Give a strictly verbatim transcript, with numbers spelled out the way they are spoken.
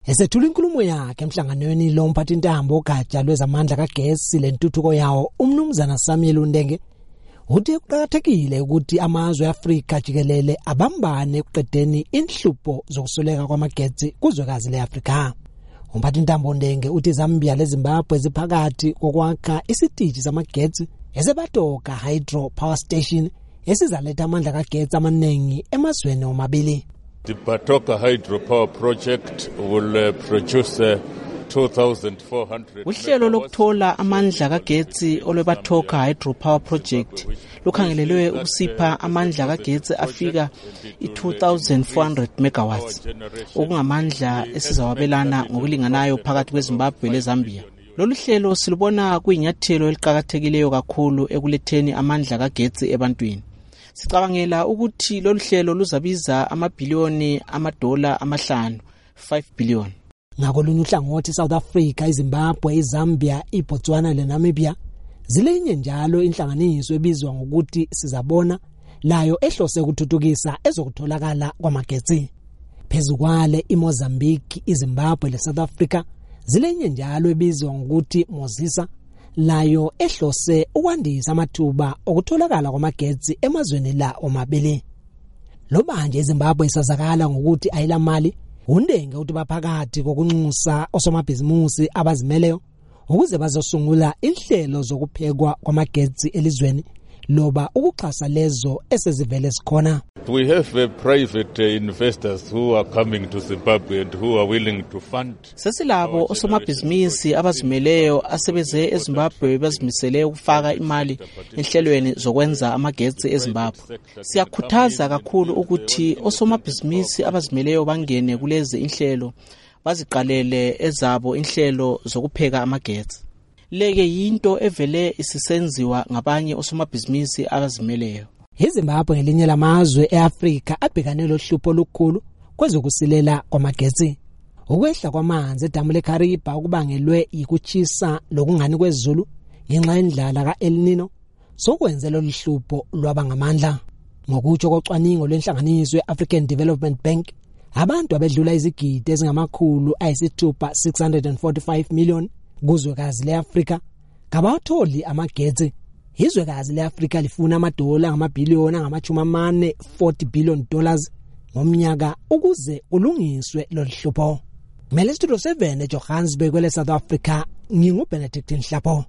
Esethula inkulumo yakhe emhlanganweni lo mphathintambo ogatsha lwezamandla kagesi lentuthuko yawo umnumzana Samuel Undenge uthi kuqakathekile ukuthi amazwe eAfrika jikelele abambane ekuqedeni inhlupho zokusoleka kwamagetsi kuzwekazi leAfrika. Umphathintambo Undenge uthi Zambia leZimbabwe ziphakathi kokwakha isitishi samagetsi eseBatoka Hydro Power Station esizaletha amandla kagetsi amaningi emazweni omabili. The Batoka Hydro Power Project will uh, produce uh, two thousand four hundred. Uhlelo lokuthola amandla kagetsi olweBatoka Hydro Power Project lukhangelelwe ukusipha amandla kagetsi afika i-two thousand four hundred megawatts. Okungamandla esizawabelana ngokulinganayo phakathi kweZimbabwe leZambia. Lolu hlelo silubona kuyinyathelo eliqhakathekileyo kakhulu ekuletheni amandla kagetsi ebantwini. Sicabangela ukuthi lolu hlelo luzabiza amabhiliyoni amadola amahlanu, five billion. Ngakolunye uhlangothi South Africa, iZimbabwe, iZambia, iBotswana leNamibia zilenye njalo inhlanganiso ebizwa ngokuthi Sizabona layo ehlose ukuthuthukisa ezokutholakala kwamagetsi. Phezukwale iMozambique, iZimbabwe leSouth Africa zilenye njalo ebizwa ngokuthi Mozisa layo ehlose ukwandisa amathuba okutholakala kwamagetsi emazweni la omabili. Lo manje iZimbabwe isazakala ngokuthi ayilamali Undenge uthi baphakathi kokunxusa osomabhizimusi abazimeleyo ukuze bazosungula inhlelo zokuphekwa kwamagetsi elizweni loba ukuxhasa lezo esezivele sikhona. We have uh, private uh, investors who are coming to Zimbabwe and who are willing to fund. Sesilabo osomabhizimusi abazimeleyo asebeze eZimbabwe bazimisele ukufaka imali enhlelweni zokwenza amagetsi eZimbabwe. Siyakhuthaza kakhulu ukuthi osomabhizimusi abazimeleyo bangene kulezi inhlelo baziqalele ezabo inhlelo zokupheka amagetsi. Leke yinto evele isisenziwa ngabanye osomabhizimusi abazimeleyo. iZimbabwe ngelinye lamazwe eAfrika abhekane lohlupho olukhulu kwezokusilela kwamagetsi. Ukwehla kwamanzi edamu leKariba okubangelwe yikuchisa lokungani kwezulu ngenxa yendlala kaEl Nino sokwenze lolu hlupho lwaba ngamandla. Ngokutsho kocwaningo lwenhlanganiso yeAfrican Development Bank, abantu abedlula izigidi ezingamakhulu ayisithupha six hundred forty-five million kuzwekazi leAfrika ngabatholi amagetsi. Izwekazi leAfrika lifuna amadola ngamabhiliyoni angamachumi amane, forty billion dollars ngomnyaka ukuze kulungiswe lolu hlupho. Mele Studio seven eJohannesburg kwele South Africa, nginguBenedict Nhlapo.